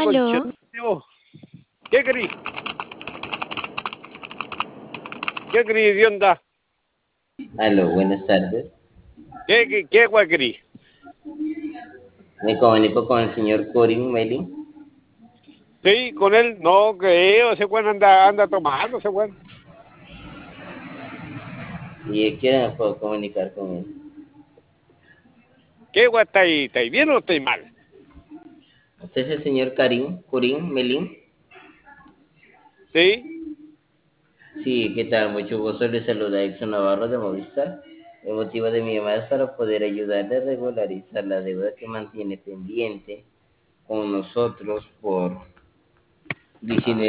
Aló, conchetumare. ¿Qué querís? ¿Qué querís, de onda? Aló, buenas tardes. ¿Qué guay querís? Me comunico con el señor Corin Melin. Sí, con él, no creo, ese weón anda tomando, ese weón. ¿Y qué hora me puedo comunicar con él? ¿Qué guay está ahí bien o está ahí mal? ¿Usted es el señor Corin Melin? Sí, Sí, ¿qué tal? Mucho gusto. Le saluda Exxon Navarro de Movistar. El motivo de mi llamada es para poder ayudarle a regularizar la deuda que mantiene pendiente con nosotros por 19